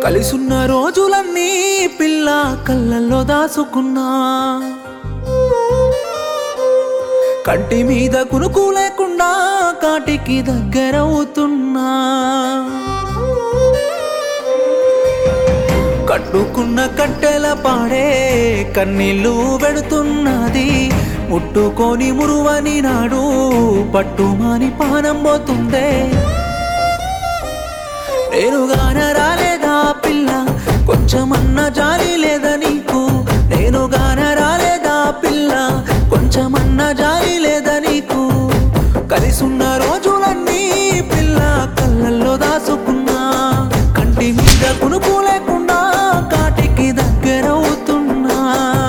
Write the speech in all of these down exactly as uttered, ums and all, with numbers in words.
కలిసున్న రోజులన్నీ పిల్ల కళ్ళల్లో దాసుకున్నా, కంటి మీద కునుకు లేకుండా కాటికి దగ్గరవుతున్నా. కట్టుకున్న కట్టెల పాడే కన్నీళ్ళు పెడుతున్నది, ముట్టుకొని మురువని నాడు పట్టుమాని పానం పోతుందే. నేనుగాన రాలేదా పిల్ల, కొంచెమన్నా జాలి లేదా నీకు? నేనుగాన రాలేదా పిల్ల, కొంచెమన్నా జాలి లేదా నీకు? కలిసున్న రోజులన్నీ పిల్ల కళ్ళల్లో దాసుకున్నా, కంటి మీద కునుకు లేకుండా కాటికి దగ్గరవుతున్నా.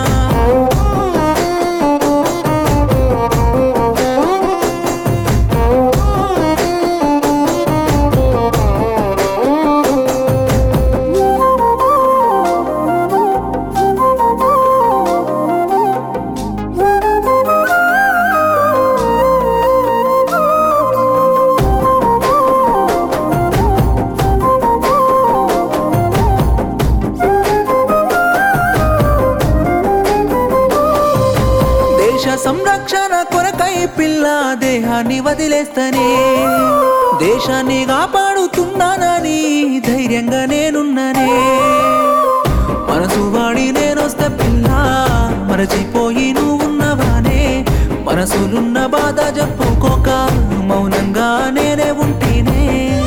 సంరక్షణ కొరకై పిల్ల దేహాన్ని వదిలేస్తనే, దేశాన్ని కాపాడుతున్నానని ధైర్యంగా నేనున్ననే. మనసు వాడి నేనొస్తే పిల్ల మరచిపోయి నువ్వున్నవానే, మనసులున్న బాధ చెప్పుకోక మౌనంగా నేనే ఉంటేనే.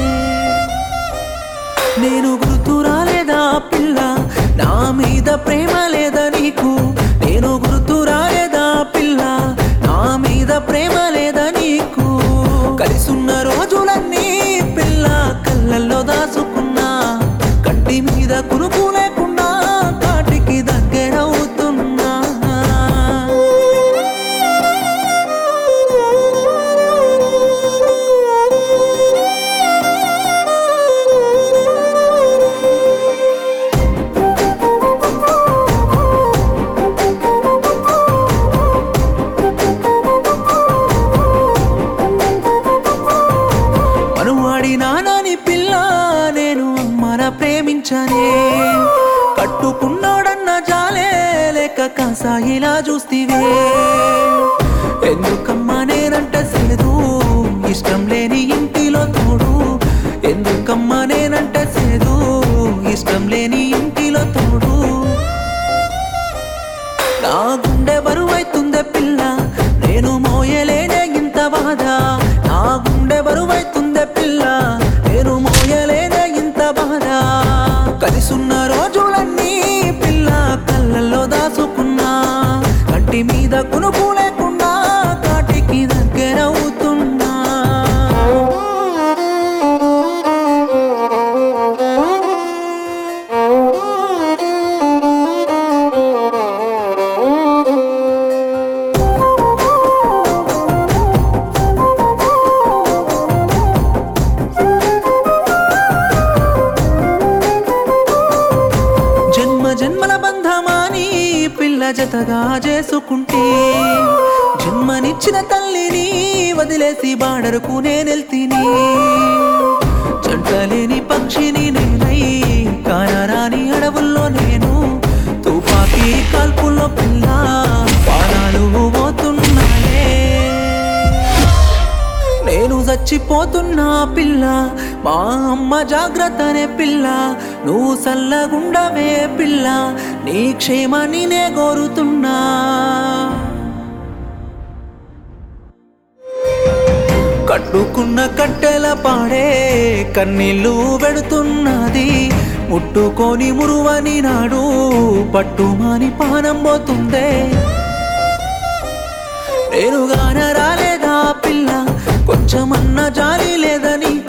నేను గుర్తు రాలేదా పిల్ల, నా మీద ప్రేమ లేదా నీకు? నేను గుర్తు రాలేదా పిల్ల, నా మీద ప్రేమ లేదా నీకు? కలిసున్న రోజులన్నీ పిల్ల కళ్ళల్లో దాసుకున్నా, కంటి మీద కునుకు లేకుండా కాటికి దగ్గరవుతున్నా. నానని పిల్ల నేను అమ్మన ప్రేమించనే, కట్టుకున్నాడన్న జాలే లేక కాసాయిలా చూస్తీవే. ఎందుకమ్మా నేనంటే సేదు, ఇష్టం లేని ఇంటిలో తోడు? ఎందుకమ్మా నేనంటే సేదు, ఇష్టం లేని ఇంటిలో తోడు? నా గుండె బరువైతుందే పిల్ల, నేను మోయలేనే ఇంత బాధ. నా గుండె బరువైతుందే పిల్ల, నేను మోయలేనే ఇంత బాధ. కలిసున్న రోజులన్నీ పిల్ల కళ్ళల్లో దాసుకున్నా, కంటి మీద కునుకు లేకుండా కాటికి దగ్గరవుతున్నా. జన్మల బంధమాని పిల్ల జతగా చేసుకుంటే, జన్మనిచ్చిన తల్లిని వదిలేసి బాడరుకు నేనెల్తిని. జంటలేని పక్షిని నేనై కానరాని అడవుల్లో నేను, తుపాకీ కాల్పుల్లో పిల్ల ప్రాణాలు పోతున్నాయే. నేను చచ్చిపోతున్నా పిల్ల, మా అమ్మ జాగ్రత్తనే పిల్ల. నువ్వు సల్లగుండవే పిల్ల, నీ క్షేమాన్ని నే కోరుతున్నా. కట్టుకున్న కట్టెల పాడే కన్నీళ్ళు పెడుతున్నది, ముట్టుకొని మురువని నాడు పట్టుమాని పానం పోతుందే. నేనుగాన రాలేదా పిల్ల, కొంచెమన్నా జాలి లేదా నీకు?